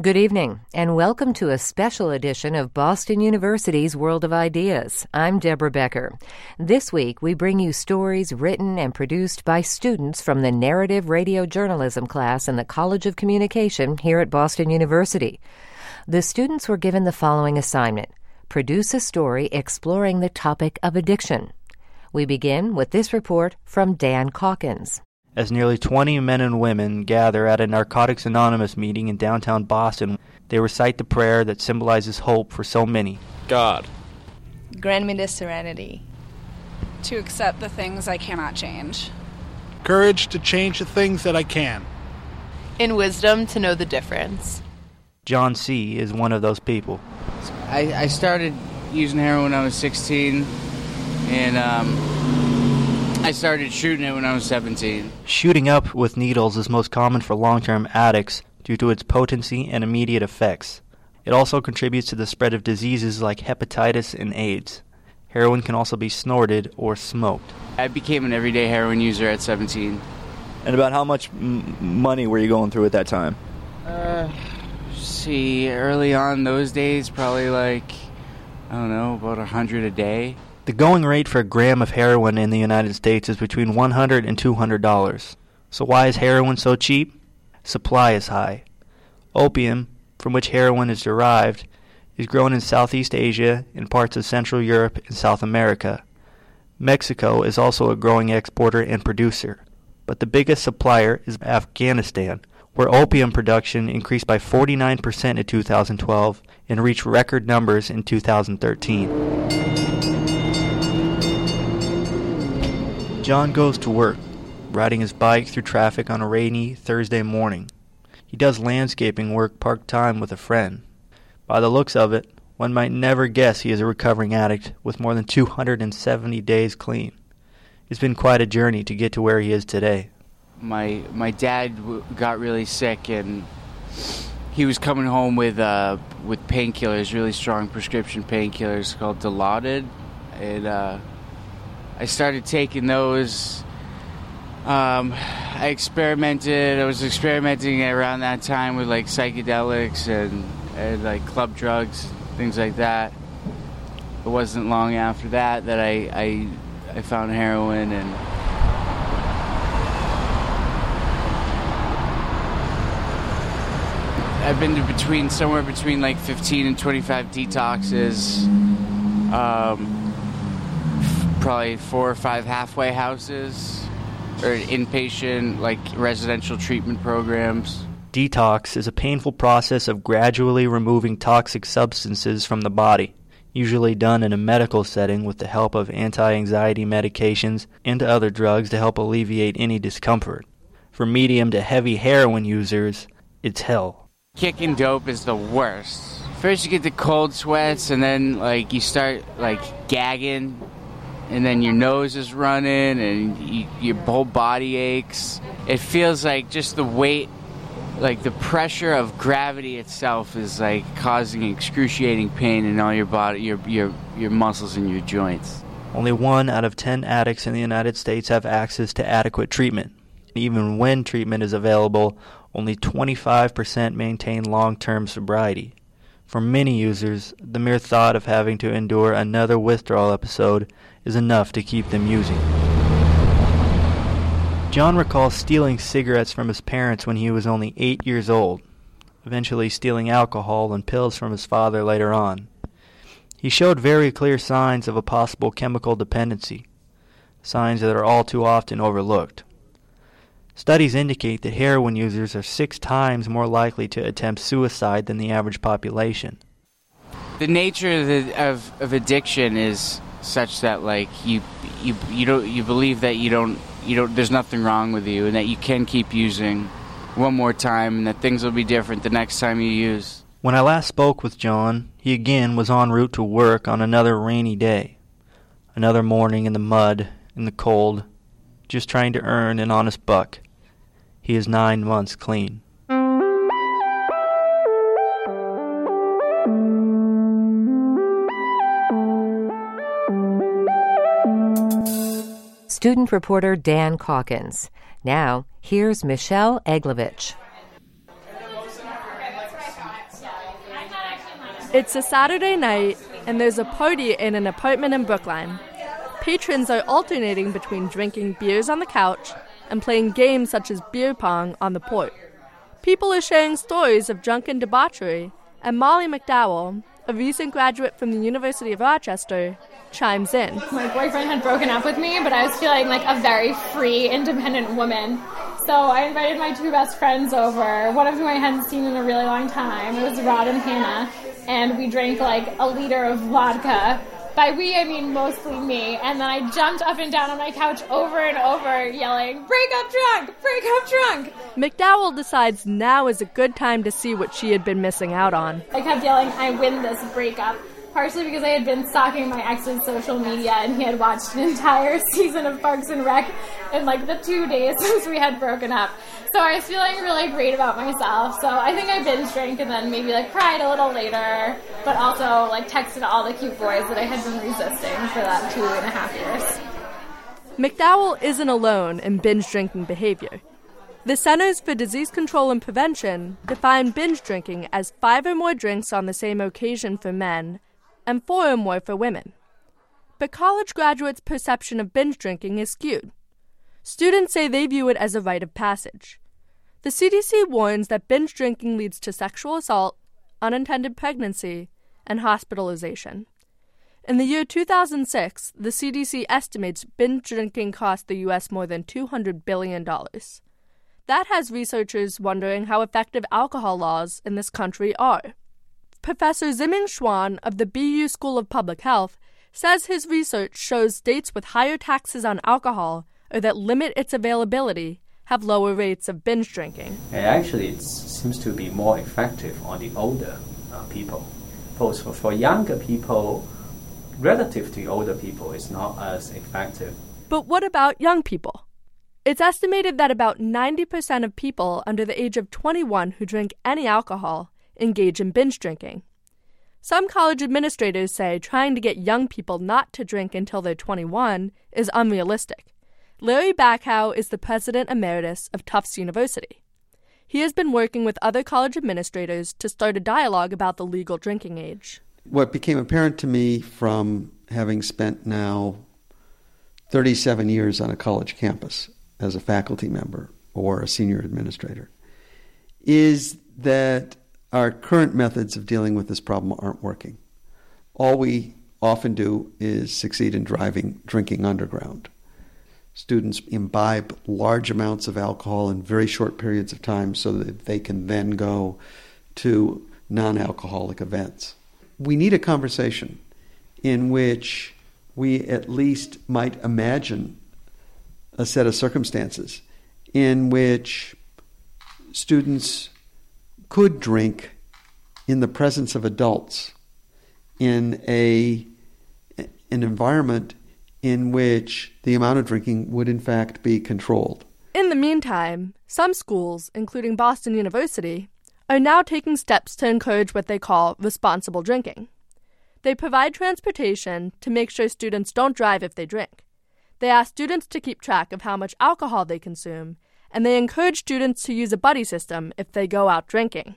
Good evening, and welcome to a special edition of Boston University's World of Ideas. I'm Deborah Becker. This week, we bring you stories written and produced by students from the Narrative Radio Journalism class in the College of Communication here at Boston University. The students were given the following assignment: produce a story exploring the topic of addiction. We begin with this report from Dan Calkins. As nearly 20 men and women gather at a Narcotics Anonymous meeting in downtown Boston, they recite the prayer that symbolizes hope for so many. God, grant me the serenity to accept the things I cannot change. Courage to change the things that I can. In wisdom to know the difference. John C. is one of those people. I started using heroin when I was 16, and I started shooting it when I was 17. Shooting up with needles is most common for long-term addicts due to its potency and immediate effects. It also contributes to the spread of diseases like hepatitis and AIDS. Heroin can also be snorted or smoked. I became an everyday heroin user at 17. And about how much money were you going through at that time? Early on those days, probably about 100 a day. The going rate for a gram of heroin in the United States is between $100 and $200. So why is heroin so cheap? Supply is high. Opium, from which heroin is derived, is grown in Southeast Asia and parts of Central Europe and South America. Mexico is also a growing exporter and producer. But the biggest supplier is Afghanistan, where opium production increased by 49% in 2012 and reached record numbers in 2013. John goes to work, riding his bike through traffic on a rainy Thursday morning. He does landscaping work part-time with a friend. By the looks of it, one might never guess he is a recovering addict with more than 270 days clean. It's been quite a journey to get to where he is today. My dad got really sick, and he was coming home with painkillers, really strong prescription painkillers called Dilaudid, and I started taking those. I was experimenting around that time with psychedelics and club drugs, things like that. It wasn't long after that I found heroin, and I've been to somewhere between 15 and 25 detoxes. Probably 4 or 5 halfway houses, or inpatient, residential treatment programs. Detox is a painful process of gradually removing toxic substances from the body, usually done in a medical setting with the help of anti-anxiety medications and other drugs to help alleviate any discomfort. For medium to heavy heroin users, it's hell. Kicking dope is the worst. First you get the cold sweats, and then you start gagging, and then your nose is running, and your whole body aches. It feels like just the weight, the pressure of gravity itself is causing excruciating pain in all your body, your muscles and your joints. Only 1 out of 10 addicts in the United States have access to adequate treatment. Even when treatment is available, only 25% maintain long-term sobriety. For many users, the mere thought of having to endure another withdrawal episode is enough to keep them using. John recalls stealing cigarettes from his parents when he was only 8 years old, eventually stealing alcohol and pills from his father later on. He showed very clear signs of a possible chemical dependency, signs that are all too often overlooked. Studies indicate that heroin users are 6 times more likely to attempt suicide than the average population. The nature of addiction is such that you believe that there's nothing wrong with you, and that you can keep using one more time, and that things will be different the next time you use. When I last spoke with John, he again was en route to work on another rainy day. Another morning in the mud, in the cold, just trying to earn an honest buck. He is 9 months clean. Student reporter Dan Calkins. Now, here's Michelle Eglovich. It's a Saturday night, and there's a party in an apartment in Brookline. Patrons are alternating between drinking beers on the couch and playing games such as beer pong on the porch. People are sharing stories of drunken debauchery, and Molly McDowell, a recent graduate from the University of Rochester, chimes in. My boyfriend had broken up with me, but I was feeling like a very free, independent woman. So I invited my two best friends over, one of whom I hadn't seen in a really long time. It was Rod and Hannah, and we drank like a liter of vodka. By we, I mean mostly me. And then I jumped up and down on my couch over and over, yelling, "Break up drunk! Break up drunk!" McDowell decides now is a good time to see what she had been missing out on. I kept yelling, "I win this breakup," partially because I had been stalking my ex's social media and he had watched an entire season of Parks and Rec in like the 2 days since we had broken up. So I was feeling really great about myself. So I think I binge drank and then maybe like cried a little later, but also like texted all the cute boys that I had been resisting for that 2.5 years. McDowell isn't alone in binge drinking behavior. The Centers for Disease Control and Prevention define binge drinking as 5 or more drinks on the same occasion for men and 4 or more for women. But college graduates' perception of binge drinking is skewed. Students say they view it as a rite of passage. The CDC warns that binge drinking leads to sexual assault, unintended pregnancy, and hospitalization. In the year 2006, the CDC estimates binge drinking cost the U.S. more than $200 billion. That has researchers wondering how effective alcohol laws in this country are. Professor Ziming Schwan of the BU School of Public Health says his research shows states with higher taxes on alcohol or that limit its availability have lower rates of binge drinking. And actually, it seems to be more effective on the older people. For younger people, relative to older people, it's not as effective. But what about young people? It's estimated that about 90% of people under the age of 21 who drink any alcohol engage in binge drinking. Some college administrators say trying to get young people not to drink until they're 21 is unrealistic. Larry Bacow is the president emeritus of Tufts University. He has been working with other college administrators to start a dialogue about the legal drinking age. What became apparent to me from having spent now 37 years on a college campus as a faculty member or a senior administrator is that our current methods of dealing with this problem aren't working. All we often do is succeed in driving drinking underground. Students imbibe large amounts of alcohol in very short periods of time so that they can then go to non-alcoholic events. We need a conversation in which we at least might imagine a set of circumstances in which students could drink in the presence of adults in an environment in which the amount of drinking would in fact be controlled. In the meantime, some schools, including Boston University, are now taking steps to encourage what they call responsible drinking. They provide transportation to make sure students don't drive if they drink. They ask students to keep track of how much alcohol they consume, and they encourage students to use a buddy system if they go out drinking.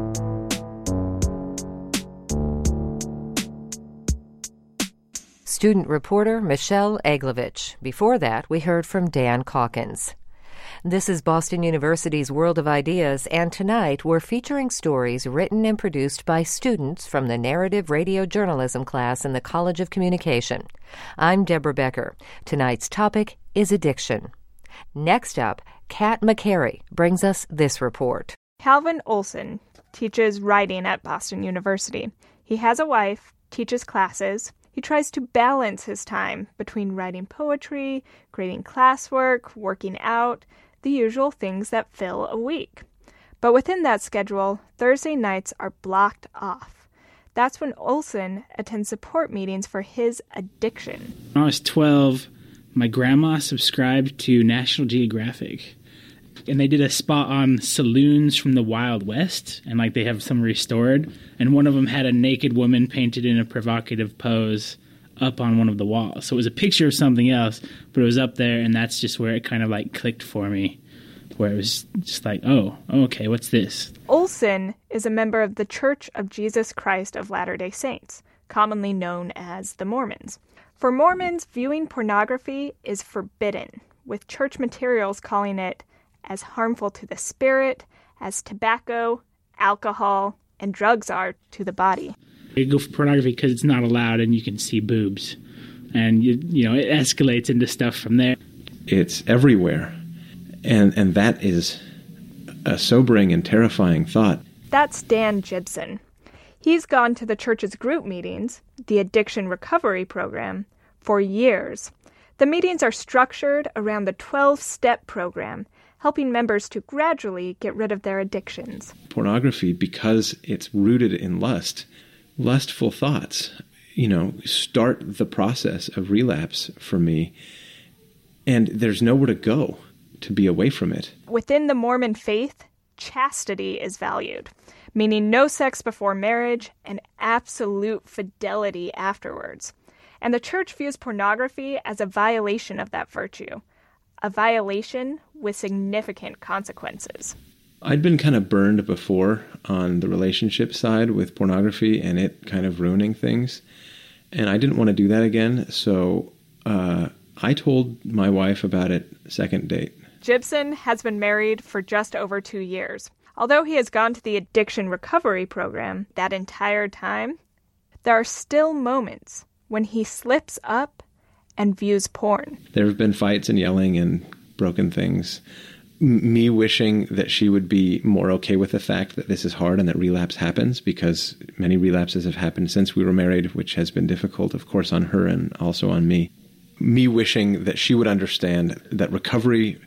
Student reporter Michelle Eglovich. Before that, we heard from Dan Calkins. This is Boston University's World of Ideas, and tonight we're featuring stories written and produced by students from the Narrative Radio Journalism class in the College of Communication. I'm Deborah Becker. Tonight's topic is addiction. Next up, Kat McCary brings us this report. Calvin Olson teaches writing at Boston University. He has a wife, teaches classes. He tries to balance his time between writing poetry, grading classwork, working out, the usual things that fill a week. But within that schedule, Thursday nights are blocked off. That's when Olson attends support meetings for his addiction. When I was 12, my grandma subscribed to National Geographic, and they did a spot on saloons from the Wild West, and they have some restored, and one of them had a naked woman painted in a provocative pose up on one of the walls. So it was a picture of something else, but it was up there, and that's just where it kind of clicked for me. where it was just like, oh, okay, what's this? Olson is a member of the Church of Jesus Christ of Latter-day Saints, commonly known as the Mormons. For Mormons, viewing pornography is forbidden, with church materials calling it as harmful to the spirit as tobacco, alcohol, and drugs are to the body. You go for pornography because it's not allowed and you can see boobs. And, you know, it escalates into stuff from there. It's everywhere. And that is a sobering and terrifying thought. That's Dan Gibson. He's gone to the church's group meetings, the Addiction Recovery Program, for years. The meetings are structured around the 12-step program, helping members to gradually get rid of their addictions. Pornography, because it's rooted in lust, lustful thoughts, start the process of relapse for me. And there's nowhere to go to be away from it. Within the Mormon faith, chastity is valued, meaning no sex before marriage and absolute fidelity afterwards. And the church views pornography as a violation of that virtue, a violation with significant consequences. I'd been kind of burned before on the relationship side with pornography and it kind of ruining things. And I didn't want to do that again, so I told my wife about it second date. Gibson has been married for just over 2 years. Although he has gone to the Addiction Recovery Program that entire time, there are still moments when he slips up and views porn. There have been fights and yelling and broken things. Me wishing that she would be more okay with the fact that this is hard and that relapse happens, because many relapses have happened since we were married, which has been difficult, of course, on her and also on me. Me wishing that she would understand that recovery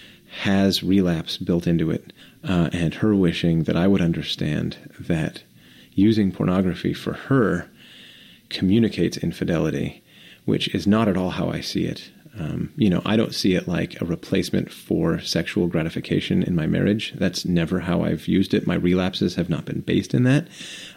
has relapse built into it, and her wishing that I would understand that using pornography for her communicates infidelity, which is not at all how I see it. I don't see it like a replacement for sexual gratification in my marriage. That's never how I've used it. My relapses have not been based in that.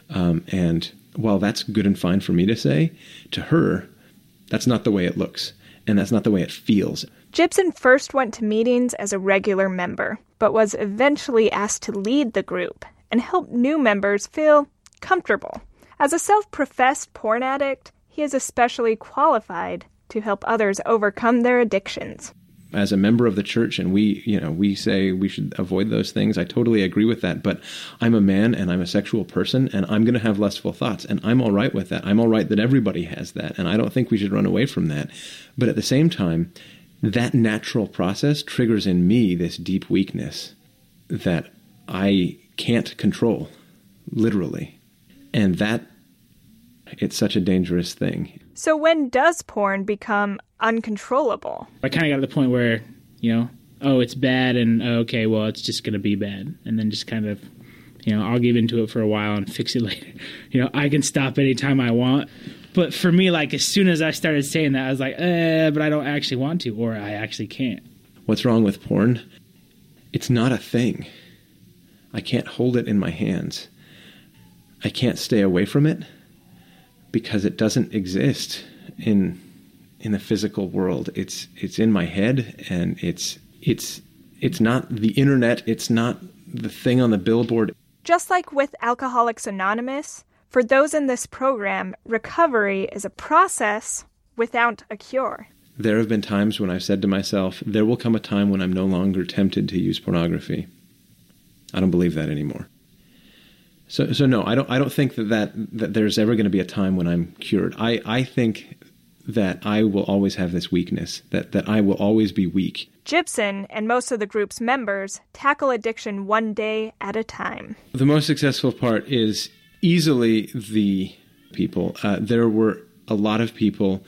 And while that's good and fine for me to say, to her, that's not the way it looks, and that's not the way it feels. Gibson first went to meetings as a regular member, but was eventually asked to lead the group and help new members feel comfortable. As a self-professed porn addict, he is especially qualified to help others overcome their addictions. As a member of the church, and we say we should avoid those things, I totally agree with that, but I'm a man and I'm a sexual person and I'm going to have lustful thoughts, and I'm all right with that. I'm all right that everybody has that, and I don't think we should run away from that. But at the same time, that natural process triggers in me this deep weakness that I can't control, literally. And that, it's such a dangerous thing. So when does porn become uncontrollable? I kind of got to the point where, it's bad and okay, well, it's just going to be bad. And then just kind of, I'll give into it for a while and fix it later. I can stop anytime I want. But for me, like, as soon as I started saying that, I was like, but I don't actually want to, or I actually can't. What's wrong with porn? It's not a thing. I can't hold it in my hands. I can't stay away from it because it doesn't exist in the physical world. It's in my head, and it's not the internet. It's not the thing on the billboard. Just like with Alcoholics Anonymous, for those in this program, recovery is a process without a cure. There have been times when I've said to myself, there will come a time when I'm no longer tempted to use pornography. I don't believe that anymore. So no, I don't think that there's ever going to be a time when I'm cured. I think that I will always have this weakness, that I will always be weak. Gibson and most of the group's members tackle addiction one day at a time. The most successful part is easily the people. There were a lot of people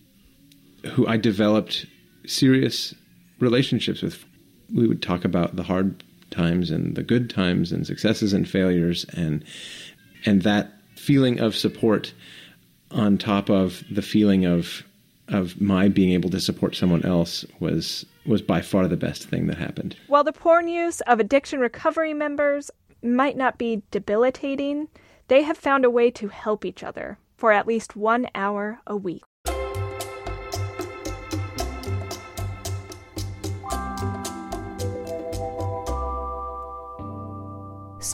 who I developed serious relationships with. We would talk about the hard times and the good times and successes and failures, and that feeling of support on top of the feeling of my being able to support someone else was by far the best thing that happened. While the porn use of addiction recovery members might not be debilitating, they have found a way to help each other for at least 1 hour a week.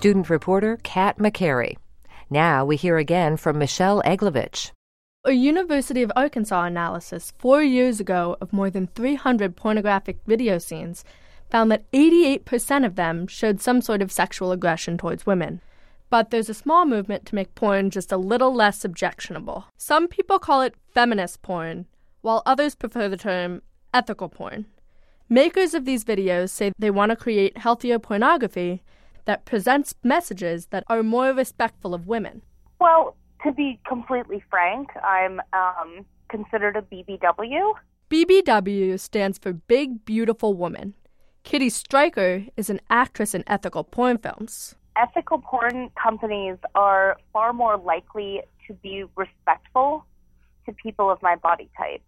student reporter Kat McCary. Now we hear again from Michelle Eglovich. A University of Arkansas analysis 4 years ago of more than 300 pornographic video scenes found that 88% of them showed some sort of sexual aggression towards women. But there's a small movement to make porn just a little less objectionable. Some people call it feminist porn, while others prefer the term ethical porn. Makers of these videos say they want to create healthier pornography that presents messages that are more respectful of women. Well, to be completely frank, I'm considered a BBW. BBW stands for Big Beautiful Woman. Kitty Stryker is an actress in ethical porn films. Ethical porn companies are far more likely to be respectful to people of my body type.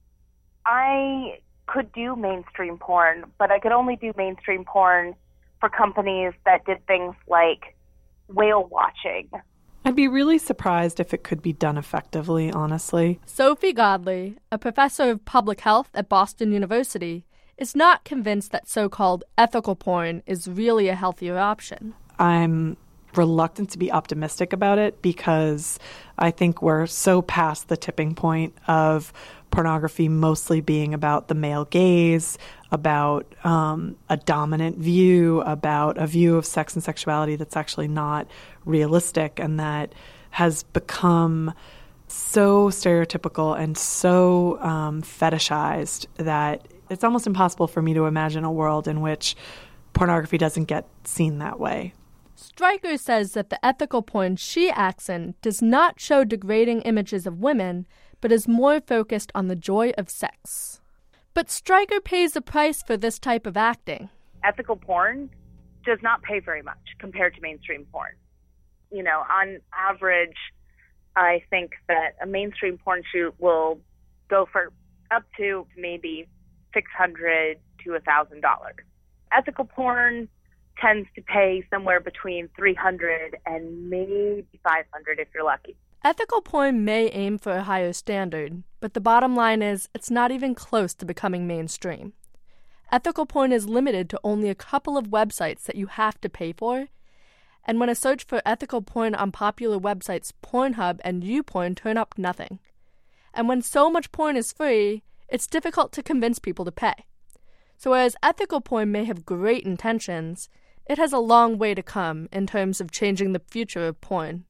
I could do mainstream porn, but I could only do mainstream porn for companies that did things like whale watching. I'd be really surprised if it could be done effectively, honestly. Sophie Godley, a professor of public health at Boston University, is not convinced that so-called ethical porn is really a healthier option. I'm reluctant to be optimistic about it because I think we're so past the tipping point of pornography mostly being about the male gaze, about a dominant view, about a view of sex and sexuality that's actually not realistic and that has become so stereotypical and so fetishized that it's almost impossible for me to imagine a world in which pornography doesn't get seen that way. Stryker says that the ethical porn she acts in does not show degrading images of women, but is more focused on the joy of sex. But Stryker pays the price for this type of acting. Ethical porn does not pay very much compared to mainstream porn. You know, on average, I think that a mainstream porn shoot will go for up to maybe $600 to $1,000. Ethical porn tends to pay somewhere between $300 and maybe $500 if you're lucky. Ethical porn may aim for a higher standard, but the bottom line is it's not even close to becoming mainstream. Ethical porn is limited to only a couple of websites that you have to pay for, and when a search for ethical porn on popular websites Pornhub and YouPorn turn up nothing. And when so much porn is free, it's difficult to convince people to pay. So whereas ethical porn may have great intentions, it has a long way to come in terms of changing the future of porn.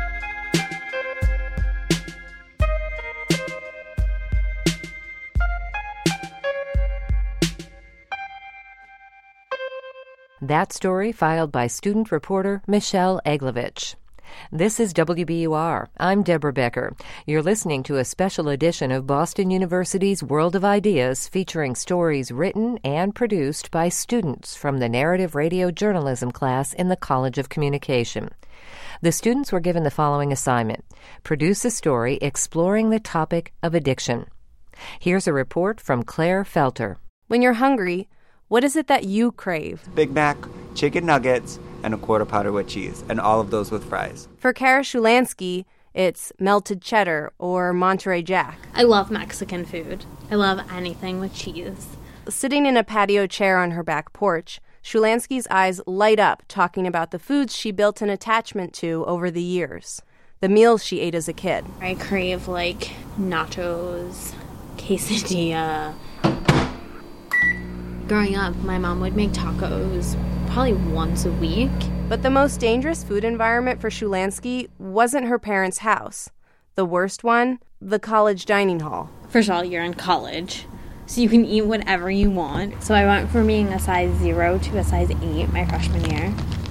That story filed by student reporter Michelle Eglovich. This is WBUR. I'm Deborah Becker. You're listening to a special edition of Boston University's World of Ideas featuring stories written and produced by students from the narrative radio journalism class in the College of Communication. The students were given the following assignment: produce a story exploring the topic of addiction. Here's a report from Claire Felter. When you're hungry, what is it that you crave? Big Mac, chicken nuggets, and a quarter pounder with cheese, and all of those with fries. For Kara Shulansky, it's melted cheddar or Monterey Jack. I love Mexican food. I love anything with cheese. Sitting in a patio chair on her back porch, Shulansky's eyes light up talking about the foods she built an attachment to over the years, the meals she ate as a kid. I crave, like, nachos, quesadilla. Growing up, my mom would make tacos probably once a week. But the most dangerous food environment for Shulansky wasn't her parents' house. The worst one, the college dining hall. First of all, you're in college, so you can eat whatever you want. So I went from being a size 0 to a size 8 my freshman year.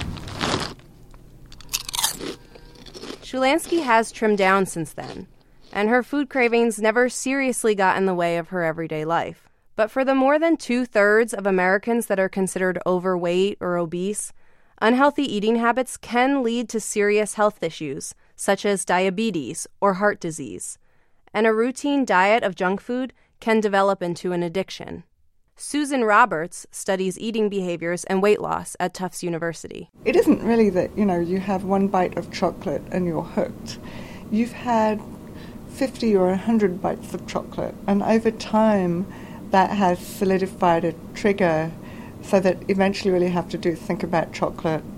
Shulansky has trimmed down since then, and her food cravings never seriously got in the way of her everyday life. But for the more than 2/3 of Americans that are considered overweight or obese, unhealthy eating habits can lead to serious health issues, such as diabetes or heart disease. And a routine diet of junk food can develop into an addiction. Susan Roberts studies eating behaviors and weight loss at Tufts University. It isn't really that, you have one bite of chocolate and you're hooked. You've had 50 or 100 bites of chocolate, and over time, that has solidified a trigger so that eventually all you have to do is think about chocolate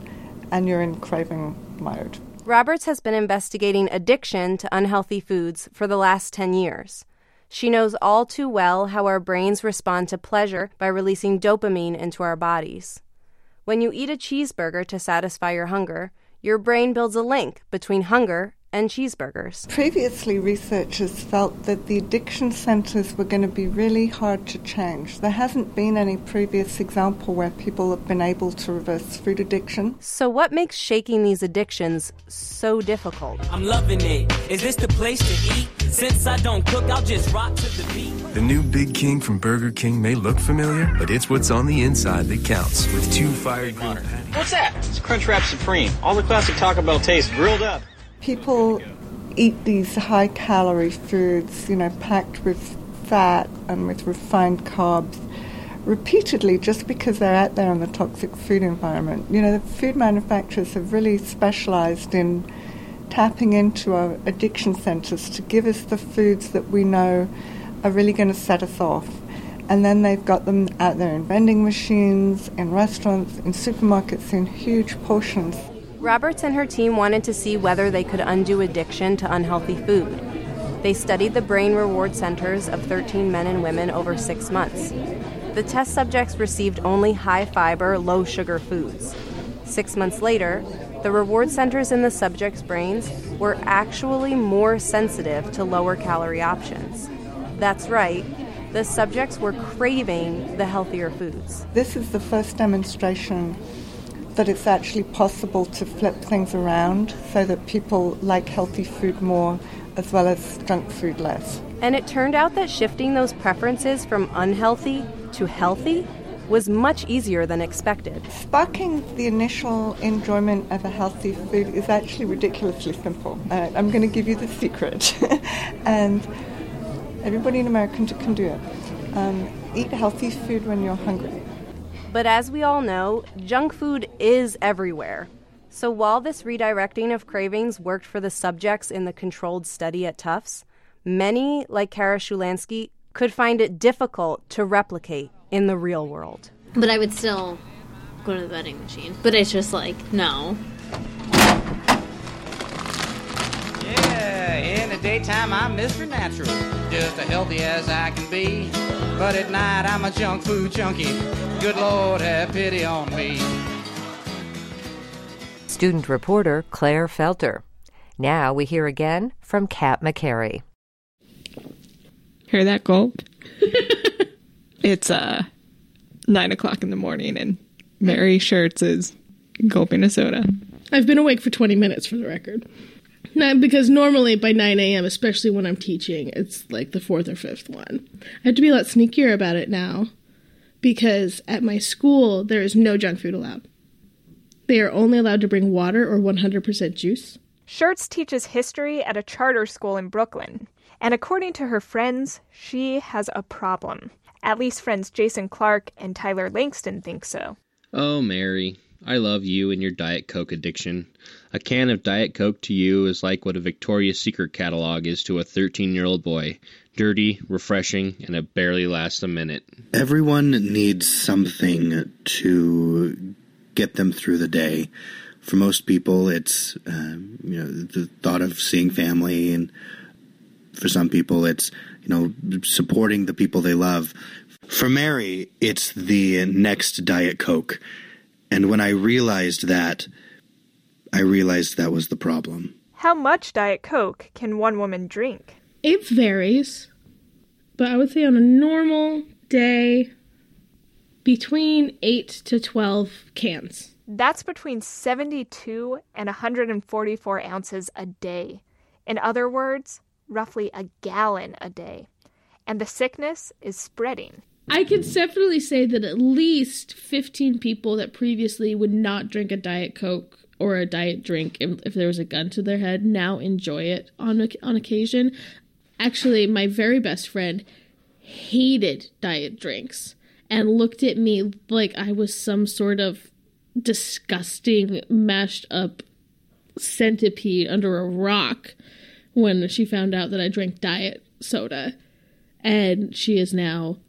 and you're in craving mode. Roberts has been investigating addiction to unhealthy foods for the last 10 years. She knows all too well how our brains respond to pleasure by releasing dopamine into our bodies. When you eat a cheeseburger to satisfy your hunger, your brain builds a link between hunger and cheeseburgers. Previously, researchers felt that the addiction centers were going to be really hard to change. There hasn't been any previous example where people have been able to reverse food addiction. So what makes shaking these addictions so difficult? I'm loving it. Is this the place to eat? Since I don't cook, I'll just rock to the beat. The new Big King from Burger King may look familiar, but it's what's on the inside that counts. With 2 fire-grilled patties. What's that? It's Crunchwrap Supreme. All the classic Taco Bell taste grilled up. People eat these high-calorie foods, packed with fat and with refined carbs repeatedly just because they're out there in the toxic food environment. The food manufacturers have really specialized in tapping into our addiction centers to give us the foods that we know are really going to set us off. And then they've got them out there in vending machines, in restaurants, in supermarkets, in huge portions. Roberts and her team wanted to see whether they could undo addiction to unhealthy food. They studied the brain reward centers of 13 men and women over 6 months. The test subjects received only high-fiber, low-sugar foods. 6 months later, the reward centers in the subjects' brains were actually more sensitive to lower-calorie options. That's right, the subjects were craving the healthier foods. This is the first demonstration that it's actually possible to flip things around so that people like healthy food more as well as junk food less. And it turned out that shifting those preferences from unhealthy to healthy was much easier than expected. Sparking the initial enjoyment of a healthy food is actually ridiculously simple. I'm going to give you the secret. And everybody in America can do it. Eat healthy food when you're hungry. But as we all know, junk food is everywhere. So while this redirecting of cravings worked for the subjects in the controlled study at Tufts, many, like Kara Shulansky, could find it difficult to replicate in the real world. But I would still go to the vending machine. But it's just like, no. Yeah, in the daytime I'm Mr. Natural, just as healthy as I can be. But at night I'm a junk food junkie. Good Lord, have pity on me. Student reporter Claire Felter. Now we hear again from Kat McCary. Hear that gulp? It's 9 o'clock in the morning and Mary Schertz is gulping a soda. I've been awake for 20 minutes for the record. Not because normally by 9 a.m., especially when I'm teaching, it's like the 4th or 5th one. I have to be a lot sneakier about it now because at my school, there is no junk food allowed. They are only allowed to bring water or 100% juice. Schertz teaches history at a charter school in Brooklyn. And according to her friends, she has a problem. At least friends Jason Clark and Tyler Langston think so. Oh, Mary, I love you and your Diet Coke addiction. A can of Diet Coke to you is like what a Victoria's Secret catalog is to a 13-year-old boy. Dirty, refreshing, and it barely lasts a minute. Everyone needs something to get them through the day. For most people, it's the thought of seeing family, and for some people, it's supporting the people they love. For Mary, it's the next Diet Coke. And when I realized that was the problem. How much Diet Coke can one woman drink? It varies, but I would say on a normal day, between 8 to 12 cans. That's between 72 and 144 ounces a day. In other words, roughly a gallon a day. And the sickness is spreading. I can definitely say that at least 15 people that previously would not drink a Diet Coke or a diet drink if there was a gun to their head now enjoy it on occasion. Actually, my very best friend hated diet drinks and looked at me like I was some sort of disgusting, mashed up centipede under a rock when she found out that I drank diet soda. And she is now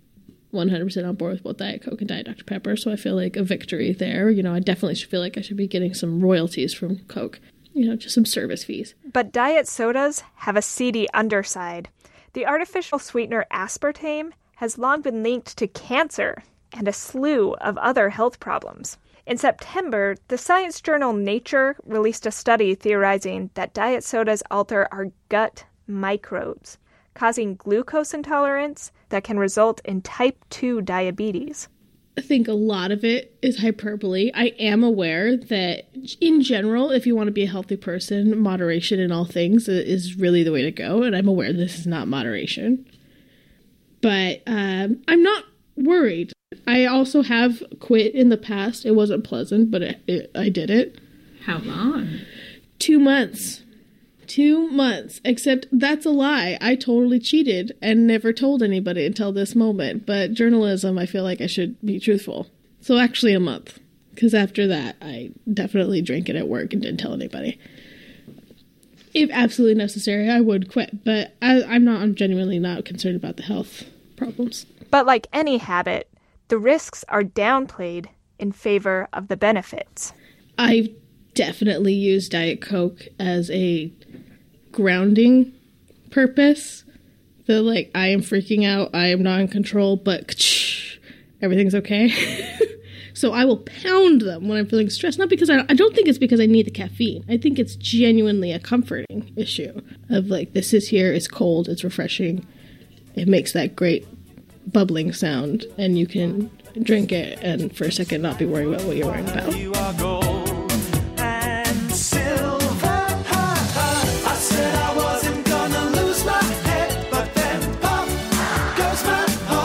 100% on board with both Diet Coke and Diet Dr. Pepper, so I feel like a victory there. You know, I definitely feel like I should be getting some royalties from Coke, you know, just some service fees. But diet sodas have a seedy underside. The artificial sweetener aspartame has long been linked to cancer and a slew of other health problems. In September, the science journal Nature released a study theorizing that diet sodas alter our gut microbes, causing glucose intolerance that can result in type 2 diabetes. I think a lot of it is hyperbole. I am aware that, in general, if you want to be a healthy person, moderation in all things is really the way to go, and I'm aware this is not moderation. But I'm not worried. I also have quit in the past. It wasn't pleasant, but I did it. How long? 2 months. 2 months. Except that's a lie. I totally cheated and never told anybody until this moment. But journalism, I feel like I should be truthful. So actually a month. Because after that, I definitely drank it at work and didn't tell anybody. If absolutely necessary, I would quit. But I'm genuinely not concerned about the health problems. But like any habit, the risks are downplayed in favor of the benefits. I've definitely used Diet Coke as a grounding purpose. The like, I am freaking out, I am not in control, but everything's okay. So I will pound them when I'm feeling stressed. Not because I don't think it's because I need the caffeine. I think it's genuinely a comforting issue of like, this is here, it's cold, it's refreshing. It makes that great bubbling sound, and you can drink it and for a second not be worried about what you're worried about. You are gold and silver. I said I wasn't gonna lose my head, but then pop goes my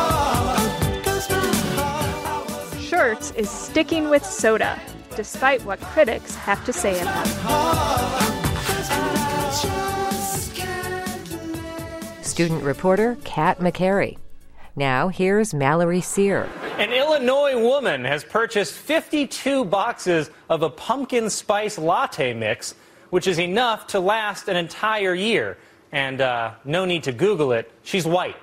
heart. Schurz is sticking with soda, despite what critics have to say about it. Student reporter Kat McCary. Now, here's Mallory Sear. An Illinois woman has purchased 52 boxes of a pumpkin spice latte mix, which is enough to last an entire year. And no need to Google it, she's white.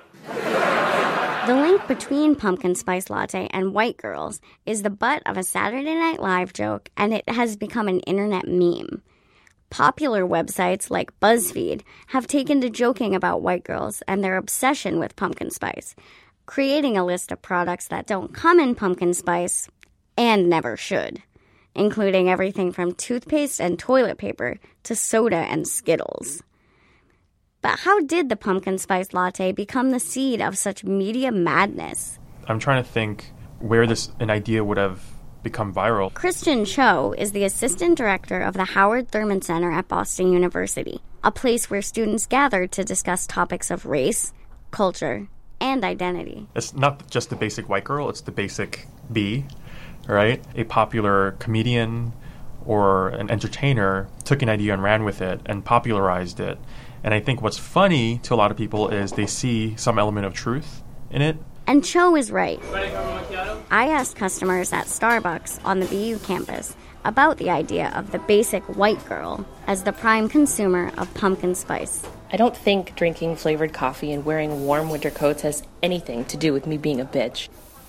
The link between pumpkin spice latte and white girls is the butt of a Saturday Night Live joke, and it has become an internet meme. Popular websites like BuzzFeed have taken to joking about white girls and their obsession with pumpkin spice, creating a list of products that don't come in pumpkin spice and never should, including everything from toothpaste and toilet paper to soda and Skittles. But how did the pumpkin spice latte become the seed of such media madness? I'm trying to think where an idea would have become viral. Christian Cho is the assistant director of the Howard Thurman Center at Boston University, a place where students gather to discuss topics of race, culture, and identity. It's not just the basic white girl, it's the basic B, right? A popular comedian or an entertainer took an idea and ran with it and popularized it. And I think what's funny to a lot of people is they see some element of truth in it. And Cho is right. I asked customers at Starbucks on the BU campus about the idea of the basic white girl as the prime consumer of pumpkin spice. I don't think drinking flavored coffee and wearing warm winter coats has anything to do with me being a bitch.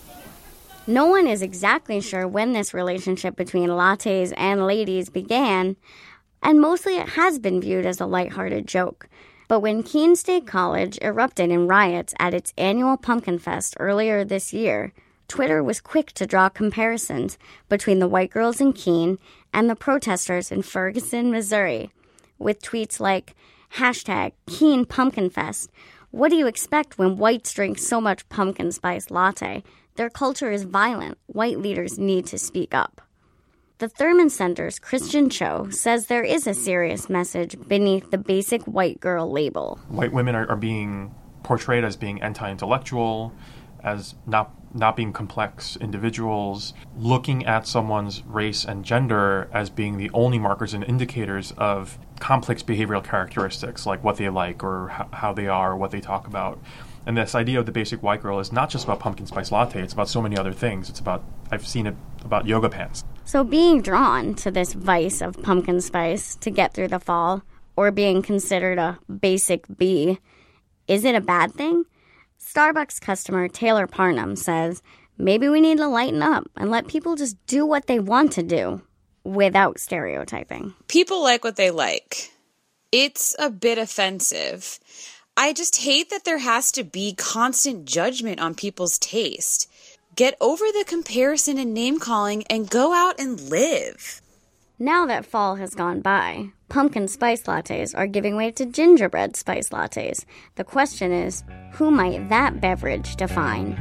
No one is exactly sure when this relationship between lattes and ladies began, and mostly it has been viewed as a lighthearted joke. But when Keene State College erupted in riots at its annual Pumpkin Fest earlier this year, Twitter was quick to draw comparisons between the white girls in Keene and the protesters in Ferguson, Missouri, with tweets like, #Keene Pumpkin Fest. What do you expect when whites drink so much pumpkin spice latte? Their culture is violent. White leaders need to speak up. The Thurman Center's Christian Cho says there is a serious message beneath the basic white girl label. White women are being portrayed as being anti-intellectual, as not being complex individuals, looking at someone's race and gender as being the only markers and indicators of complex behavioral characteristics, like what they like or how they are or what they talk about. And this idea of the basic white girl is not just about pumpkin spice latte, it's about so many other things. I've seen it about yoga pants. So being drawn to this vice of pumpkin spice to get through the fall, or being considered a basic B, is it a bad thing? Starbucks customer Taylor Parnham says maybe we need to lighten up and let people just do what they want to do without stereotyping. People like what they like. It's a bit offensive. I just hate that there has to be constant judgment on people's taste. Get over the comparison and name-calling and go out and live. Now that fall has gone by, pumpkin spice lattes are giving way to gingerbread spice lattes. The question is, who might that beverage define?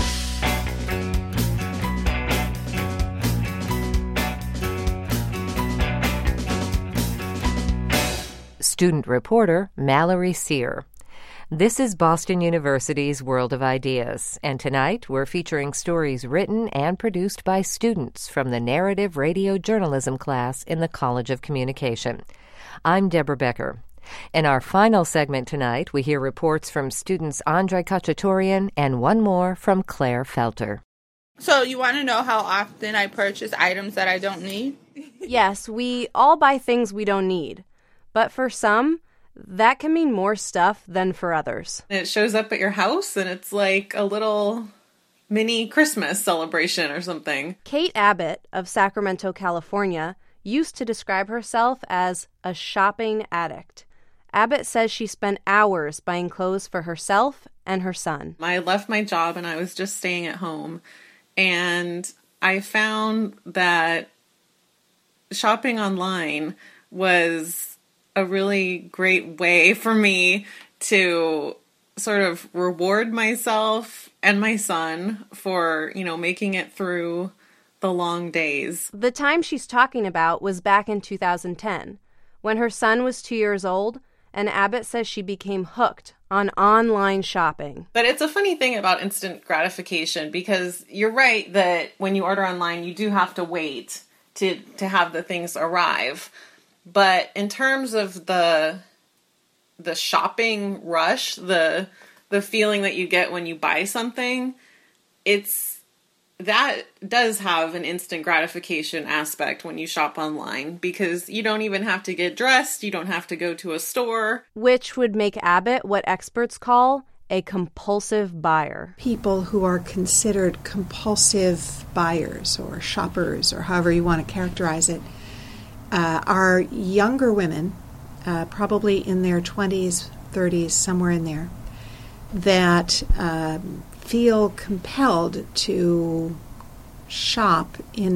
Student reporter Mallory Sear. This is Boston University's World of Ideas, and tonight we're featuring stories written and produced by students from the Narrative Radio Journalism class in the College of Communication. I'm Deborah Becker. In our final segment tonight, we hear reports from students Andre Khachatorian and one more from Claire Felter. So you want to know how often I purchase items that I don't need? Yes, we all buy things we don't need. But for some, that can mean more stuff than for others. It shows up at your house and it's like a little mini Christmas celebration or something. Kate Abbott of Sacramento, California, used to describe herself as a shopping addict. Abbott says she spent hours buying clothes for herself and her son. I left my job and I was just staying at home. And I found that shopping online was a really great way for me to sort of reward myself and my son for, making it through the long days. The time she's talking about was back in 2010, when her son was 2 years old, and Abbott says she became hooked on online shopping. But it's a funny thing about instant gratification, because you're right that when you order online, you do have to wait to have the things arrive. But in terms of the shopping rush, the feeling that you get when you buy something, that does have an instant gratification aspect when you shop online, because you don't even have to get dressed, you don't have to go to a store. Which would make Abbott what experts call a compulsive buyer. People who are considered compulsive buyers or shoppers, or however you want to characterize it, are younger women, probably in their 20s, 30s, somewhere in there, that feel compelled to shop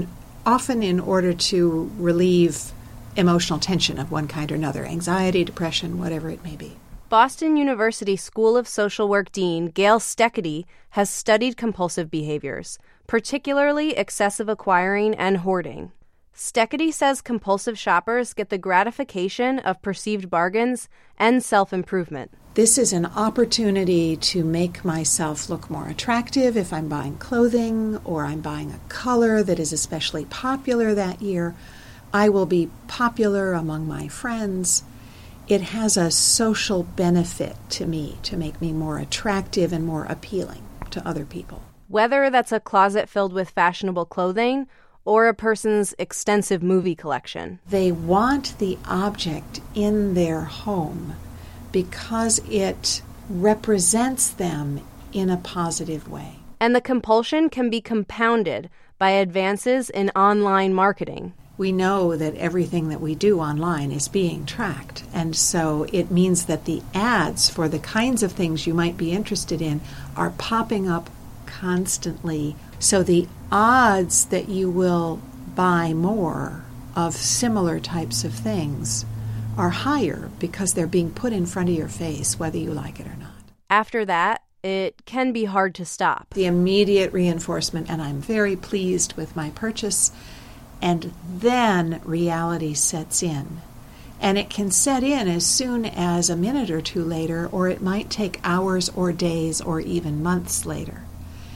often in order to relieve emotional tension of one kind or another, anxiety, depression, whatever it may be. Boston University School of Social Work Dean Gail Steckity has studied compulsive behaviors, particularly excessive acquiring and hoarding. Steckity says compulsive shoppers get the gratification of perceived bargains and self-improvement. This is an opportunity to make myself look more attractive if I'm buying clothing or I'm buying a color that is especially popular that year. I will be popular among my friends. It has a social benefit to me to make me more attractive and more appealing to other people. Whether that's a closet filled with fashionable clothing or a person's extensive movie collection. They want the object in their home because it represents them in a positive way. And the compulsion can be compounded by advances in online marketing. We know that everything that we do online is being tracked, and so it means that the ads for the kinds of things you might be interested in are popping up constantly. So the odds that you will buy more of similar types of things are higher because they're being put in front of your face, whether you like it or not. After that, it can be hard to stop. The immediate reinforcement, and I'm very pleased with my purchase, and then reality sets in. And it can set in as soon as a minute or two later, or it might take hours or days or even months later.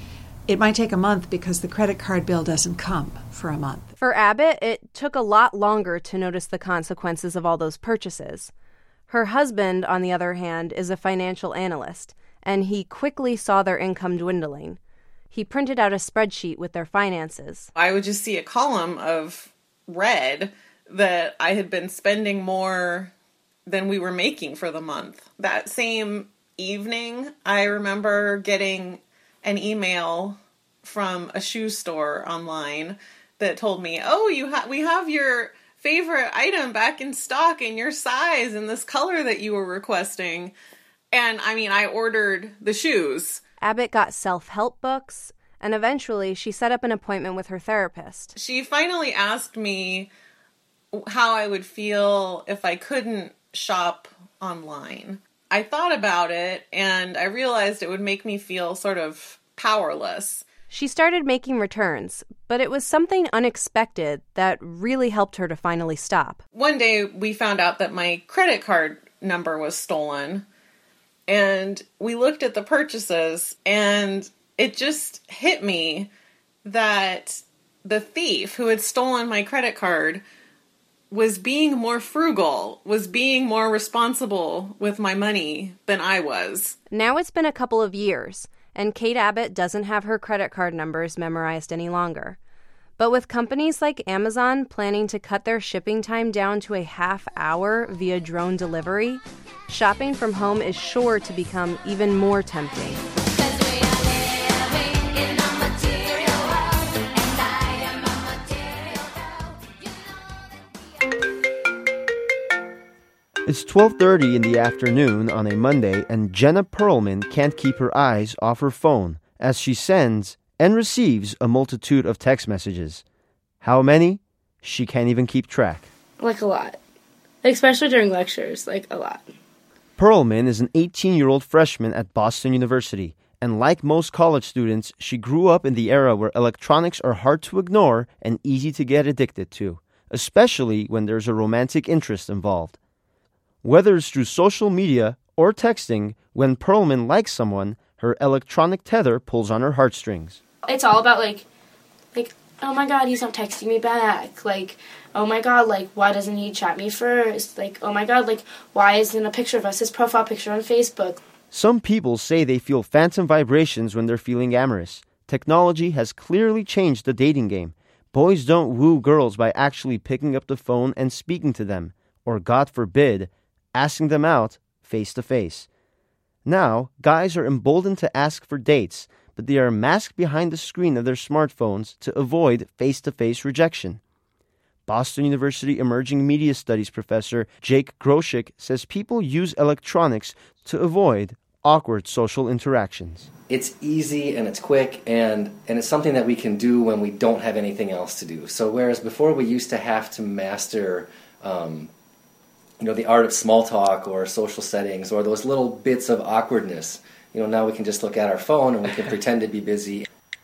It might take a month because the credit card bill doesn't come for a month. For Abbott, it took a lot longer to notice the consequences of all those purchases. Her husband, on the other hand, is a financial analyst, and he quickly saw their income dwindling. He printed out a spreadsheet with their finances. I would just see a column of red that I had been spending more than we were making for the month. That same evening, I remember getting an email from a shoe store online that told me, oh, we have your favorite item back in stock in your size in this color that you were requesting. And I mean, I ordered the shoes. Abbott got self-help books, and eventually she set up an appointment with her therapist. She finally asked me how I would feel if I couldn't shop online. I thought about it, and I realized it would make me feel sort of powerless. She started making returns, but it was something unexpected that really helped her to finally stop. One day, we found out that my credit card number was stolen, and we looked at the purchases, and it just hit me that the thief who had stolen my credit card was being more frugal, was being more responsible with my money than I was. Now it's been a couple of years, and Kate Abbott doesn't have her credit card numbers memorized any longer. But with companies like Amazon planning to cut their shipping time down to a half hour via drone delivery, shopping from home is sure to become even more tempting. It's 12:30 in the afternoon on a Monday, and Jenna Perlman can't keep her eyes off her phone as she sends and receives a multitude of text messages. How many? She can't even keep track. Like a lot. Especially during lectures, like a lot. Perlman is an 18-year-old freshman at Boston University, and like most college students, she grew up in the era where electronics are hard to ignore and easy to get addicted to, especially when there's a romantic interest involved. Whether it's through social media or texting, when Perlman likes someone, her electronic tether pulls on her heartstrings. It's all about, like, oh my god, he's not texting me back. Like, oh my god, like, why doesn't he chat me first? Like, oh my god, like, why isn't a picture of us his profile picture on Facebook? Some people say they feel phantom vibrations when they're feeling amorous. Technology has clearly changed the dating game. Boys don't woo girls by actually picking up the phone and speaking to them, or, God forbid, asking them out face-to-face. Now, guys are emboldened to ask for dates, but they are masked behind the screen of their smartphones to avoid face-to-face rejection. Boston University Emerging Media Studies professor Jake Groshek says people use electronics to avoid awkward social interactions. It's easy and it's quick and it's something that we can do when we don't have anything else to do. So whereas before we used to have to master the art of small talk or social settings or those little bits of awkwardness. Now we can just look at our phone and we can pretend to be busy.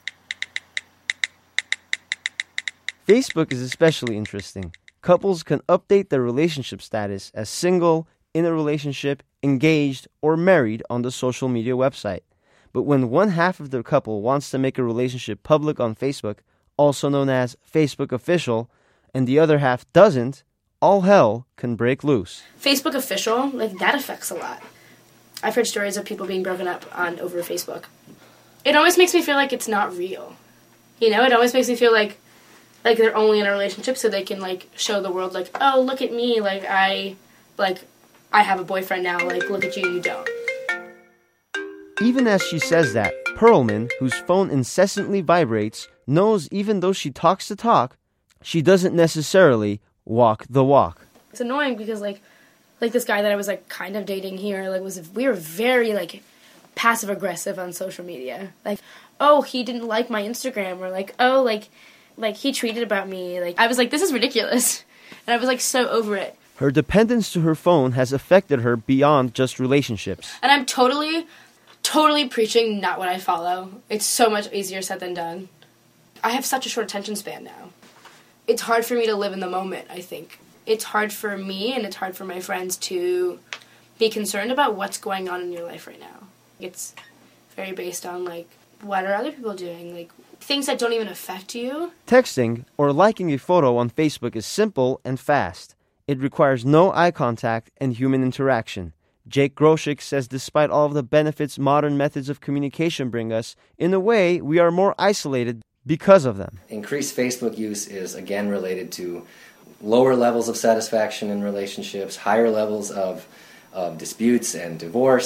Facebook is especially interesting. Couples can update their relationship status as single, in a relationship, engaged, or married on the social media website. But when one half of the couple wants to make a relationship public on Facebook, also known as Facebook Official, and the other half doesn't, all hell can break loose. Facebook Official, like, that affects a lot. I've heard stories of people being broken up over Facebook. It always makes me feel like it's not real. It always makes me feel like they're only in a relationship so they can, like, show the world, like, oh, look at me, I have a boyfriend now, like, look at you, you don't. Even as she says that, Perlman, whose phone incessantly vibrates, knows even though she talks the talk, she doesn't necessarily walk the walk. It's annoying because, like this guy that I was, like, kind of dating here, we were very, like, passive-aggressive on social media. Like, oh, he didn't like my Instagram, or, like, oh, like he tweeted about me. Like, I was like, this is ridiculous. And I was, like, so over it. Her dependence to her phone has affected her beyond just relationships. And I'm totally preaching not what I follow. It's so much easier said than done. I have such a short attention span now. It's hard for me to live in the moment, I think. It's hard for me and it's hard for my friends to be concerned about what's going on in your life right now. It's very based on, like, what are other people doing? Like, things that don't even affect you. Texting or liking a photo on Facebook is simple and fast. It requires no eye contact and human interaction. Jake Groshek says despite all of the benefits modern methods of communication bring us, in a way, we are more isolated because of them. Increased Facebook use is, again, related to lower levels of satisfaction in relationships, higher levels of disputes and divorce.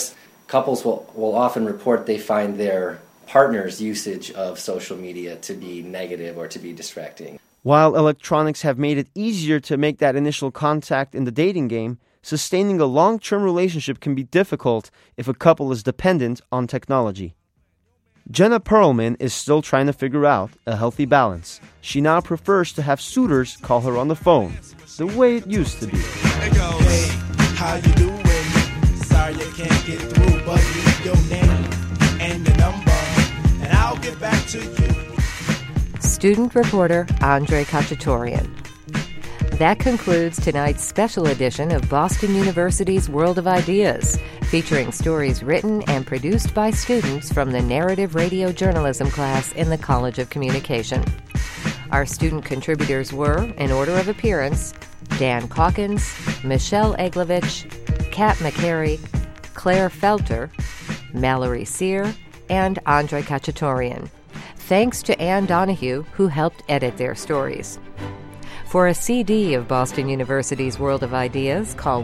couples will often report they find their partner's usage of social media to be negative or to be distracting. While electronics have made it easier to make that initial contact in the dating game, sustaining a long-term relationship can be difficult if a couple is dependent on technology. Jenna Perlman is still trying to figure out a healthy balance. She now prefers to have suitors call her on the phone, the way it used to be. Hey, how you doing? Sorry I can't get through, but leave your name and your number, and I'll get back to you. Student reporter Andre Kachatourian. That concludes tonight's special edition of Boston University's World of Ideas, featuring stories written and produced by students from the Narrative Radio Journalism class in the College of Communication. Our student contributors were, in order of appearance, Dan Calkins, Michelle Eglovich, Kat McCary, Claire Felter, Mallory Sear, and Andre Kachatourian. Thanks to Ann Donahue, who helped edit their stories. For a CD of Boston University's World of Ideas, call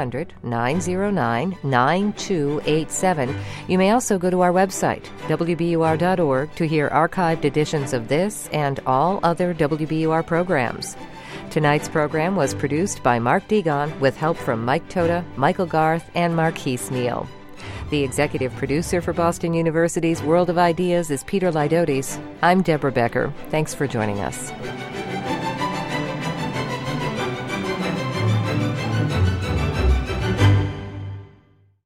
1-800-909-9287. You may also go to our website, wbur.org, to hear archived editions of this and all other WBUR programs. Tonight's program was produced by Mark Degon with help from Mike Toda, Michael Garth, and Marquise Neal. The executive producer for Boston University's World of Ideas is Peter Lydotes. I'm Deborah Becker. Thanks for joining us.